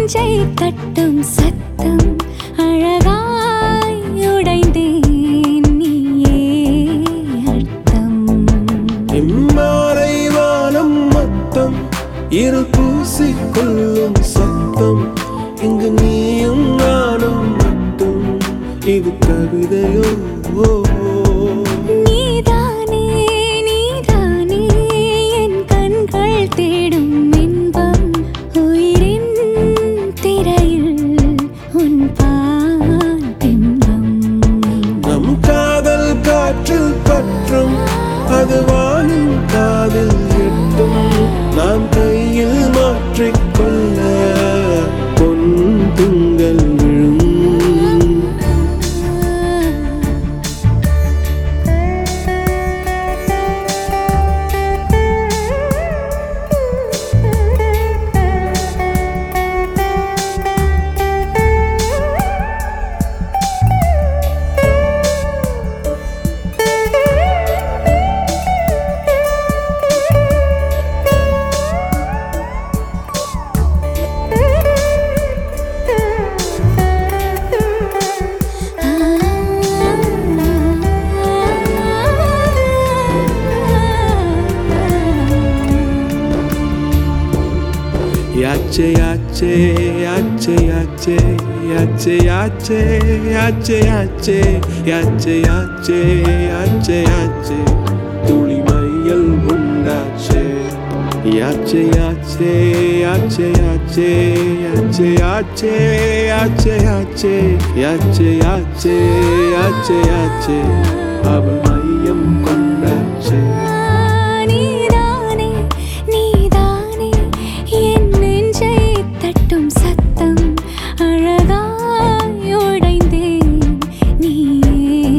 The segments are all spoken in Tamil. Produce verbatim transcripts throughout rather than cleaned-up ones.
நெஞ்சை தட்டும் சத்தம் அழகாய் உடைந்தேன் நீயே அர்த்தம். இம்மாலை வானம் மொத்தம் இருள் பூசிக்கொள்ளும் சத்தம் இங்கு நீயும் நானும் மட்டும் இது கவிதையோ? நீதானே நீதானே என் கண்கள் தேடும் இன்பம் உயிரின் திரையில் உன் பால் பிம்பம். நம் காதல் காற்றில் பற்றும் அது வானின் காதில் எட்டும் நாம் கையில் மாற்றிக்கொள்ள பொன் திங்கள் விழும். Yache yache yache yache yache yache yache yache yache yache yache yache tuli mayal undache. Yache yache yache yache yache yache yache yache yache yache yache yache aval mayam kondache. நீதானே நீதானே என் நெஞ்சை தட்டும் சத்தம் அழகாய் உடைந்தேன் நீயே.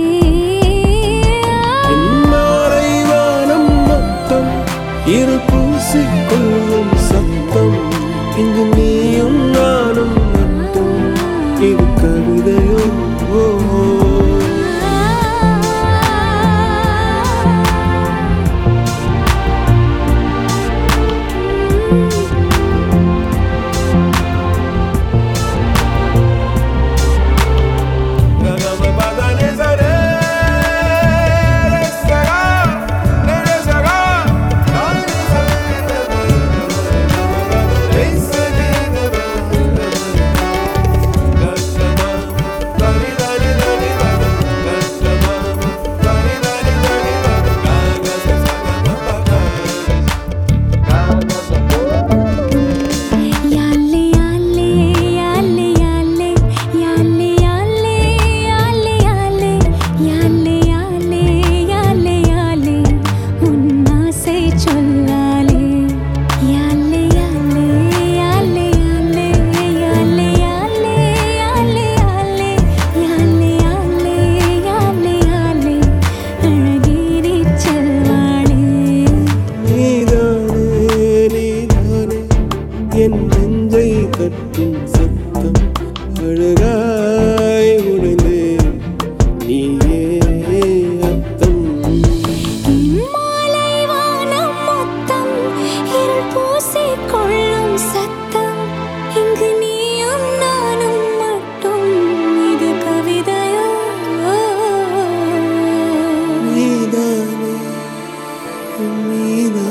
இம்மாலை வானம் மொத்தம் இருள் பூசிக்கொள்ளும் சத்தம் இங்கு நீயும் நானும் மட்டும் இது கவிதையோ? யாலே யாலே யாலே யாலே யாலே யாலே யாலே யாலே யாலே யாலே யாலே யாலே உன் ஆசை சொல்லாலே. யாலே யாலே யாலே யாலே யாலே யாலே யாலே யாலே யாலே யாலே யாலே யாலே அழகிரிச் செல்வாளே. நீதானே நீதானே என் நெஞ்சை தட்டும் சத்தம் அழகாய் உடைந்தேன் நீயே அர்த்தம். மாலை வானம் மொத்தம் இருள் பூசிக்கொள்ளும் சத்தம் இங்கு நீயும் நானும் மட்டும் இது கவிதையோ? நீதானே நீதானே